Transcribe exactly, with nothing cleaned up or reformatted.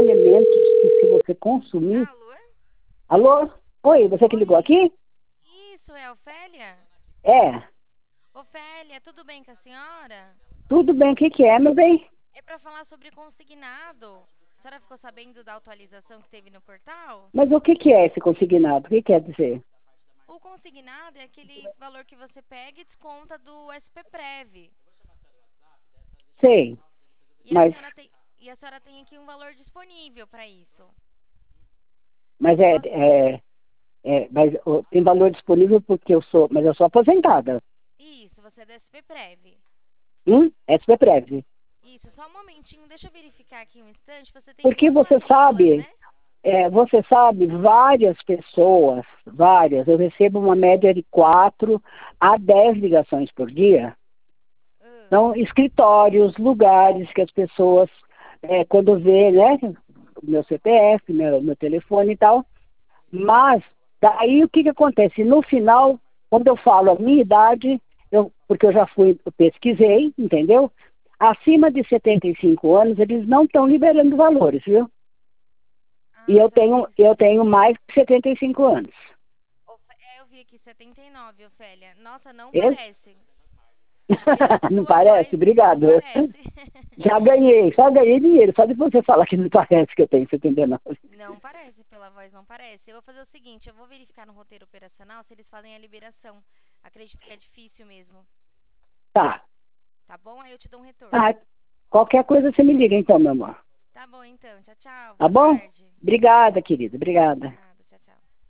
elementos que se você consumir... Alô? Alô? Oi, você que ligou Oi? aqui? Isso, é a Ofélia? É, Ofélia, tudo bem com a senhora? tudo bem, o que que é, meu bem? É pra falar sobre consignado. A senhora ficou sabendo da atualização que teve no portal? Mas o que que é esse consignado? O que quer dizer? O consignado é aquele valor que você pega e desconta do S P Prev. Sei, E a mas, senhora tem, e a senhora tem aqui um valor disponível para isso. mas é, Posso? é, é, mas ó, tem valor disponível porque eu sou, mas eu sou aposentada. Isso, você é do S P Prev. Hum? S P Prev. Isso, só um momentinho, deixa eu verificar aqui um instante. Você tem Porque duas você matrículas, sabe, né? é, você sabe, várias pessoas, várias, eu recebo uma média de quatro a dez ligações por dia. Ah, Então, escritórios, lugares que as pessoas, é, quando vê, né, o meu C P F, meu, meu telefone e tal, mas daí o que que acontece? No final, quando eu falo a minha idade, eu, porque eu já fui, eu pesquisei, entendeu? Acima de setenta e cinco anos, eles não estão liberando valores, viu? E ah, a eu senhora tenho, tem. eu tenho mais de setenta e cinco anos. Ofe- É, eu vi aqui setenta e nove, Ofélia. Nossa, não Esse? parece. Pela Não sua parece? voz, não Obrigado. parece. Já ganhei, só ganhei dinheiro. Só de você falar que não parece que eu tenho setenta e nove. Não parece, pela voz não parece. Eu vou fazer o seguinte, eu vou verificar no roteiro operacional se eles fazem a liberação. Acredito que é difícil mesmo, Tá. tá bom? Aí eu te dou um retorno. Ah, qualquer coisa você me liga então, meu amor. Tá bom então, tchau, tchau, Tá boa bom? tarde. Obrigada, querida. Obrigada. Tchau.